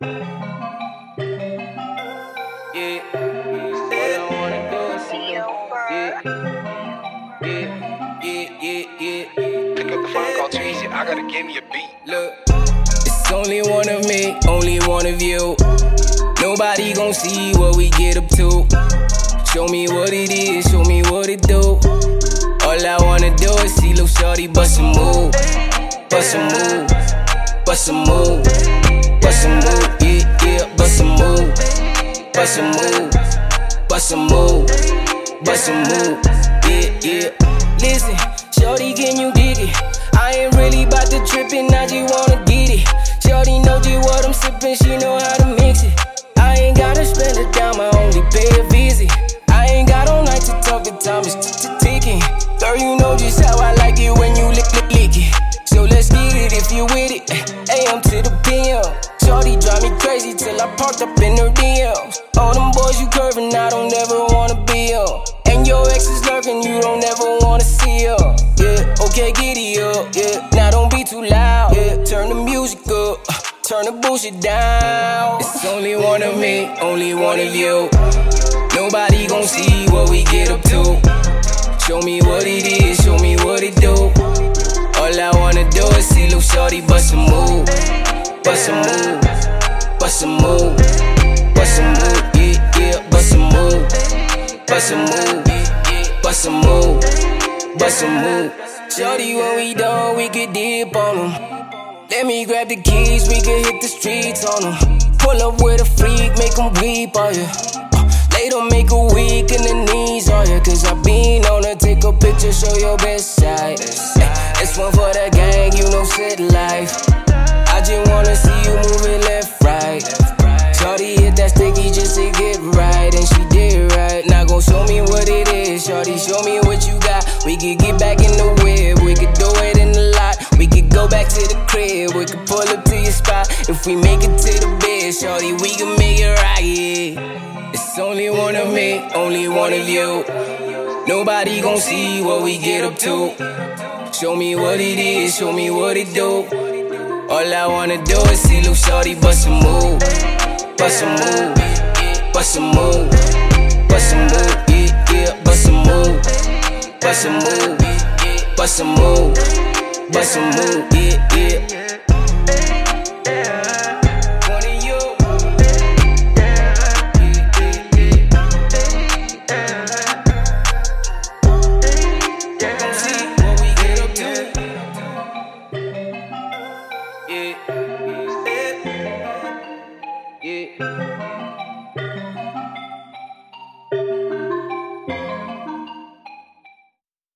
Yeah, all I wanna do is see you. Yeah. Pick up the phone, call too easy. I gotta give me a beat. Look, it's only one of me, only one of you. Nobody gon' see what we get up to. Show me what it is, show me what it do. All I wanna do is see Lil Shorty bust a move, bust a move, bust a move, bust a move, yeah, bust a move, bust a move, bust a move, bust a move, yeah. Listen, Shorty, can you dig it? I ain't really bout to trippin', I just wanna get it. Shorty know just what I'm sippin', she know how to mix it. I ain't gotta spend a dime, I only pay a visit. I ain't got all night to talk, the time is ticking. Girl, you know just how I like it when you lick it. So let's get it if you with it. AM to the PM. Shorty drive me crazy till I parked up in her DMs. All them boys you curvin', I don't ever wanna be on. And your ex is lurking, you don't ever wanna see her. Yeah, okay, giddy up, yeah. Now don't be too loud, yeah. Turn the music up, turn the bullshit down. It's only one of me, only one of you. Nobody gon' see what we get up to. Show me what it is, show me what it do. All I wanna do is see Lil Shorty bust a move, bust a move, bust a move, bust a move, yeah, bust a move, bust a move, bust a move, bust a move. Shorty, when we done, we could dip on them. Let me grab the keys, we could hit the streets on them. Pull up with a freak, make them weep, oh yeah. Later make a week in the knees, oh yeah. Cause I been on her, take a picture, show your best side. This one for the gang, you know shit life. I just wanna see you moving left, right. Shorty hit that sticky just to get right, and she did right. Now gon' show me what it is, Shorty, show me what you got. We could get back in the whip, we could do it in the lot. We could go back to the crib, we could pull up to your spot. If we make it to the bed, Shorty, we can make it right, yeah. It's only one of me, only one of you. Nobody gon' see what we get up to. Show me what it is, show me what it do. All I wanna do is see Lil Shorty bust a move, bust a move, bust a move, bust a move, yeah, bust a move, bust a move, bust a move, bust a move, yeah. Yeah.